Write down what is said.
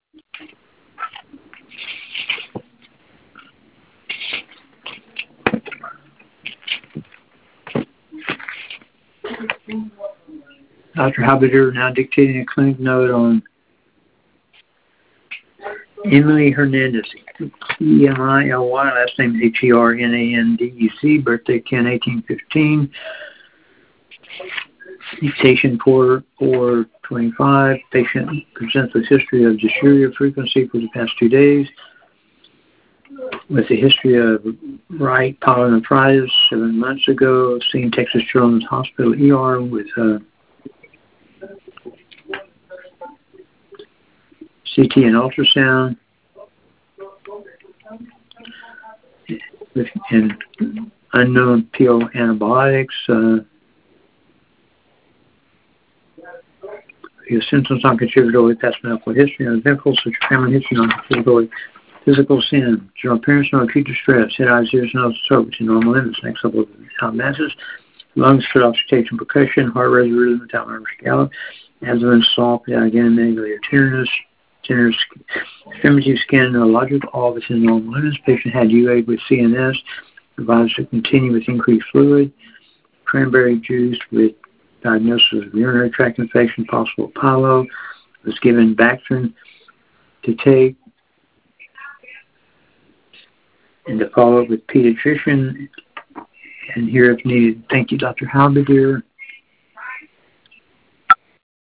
Dr. Habider now dictating a clinic note on Emily Hernandez, Emily, last name is Hernandez, birthday 10/18/15, dictation 4/4/25. Patient presents with history of dysuria frequency for the past 2 days, with a history of right pyelonephritis 7 months ago, seen Texas Children's Hospital ER with CT and ultrasound, and unknown PO antibiotics. Your symptoms non-contributory past medical history, uneventful, such as family history, non-contributory physical sin, general appearance, no acute distress, head, eyes, ears, nose, throat, in normal limits, next level of masses, lungs, fit, auscultation, percussion, heart rate, rhythm, without nervous gallop, abdomen, soft, again, megalia, tenderness, extremity, skin, neurological, all within normal limits. Patient had UA with CNS, advised to continue with increased fluid, cranberry juice with diagnosis of urinary tract infection, possible pyelo, was given Bactrim to take, and to follow up with pediatrician, and here if needed. Thank you, Dr. Halberdier.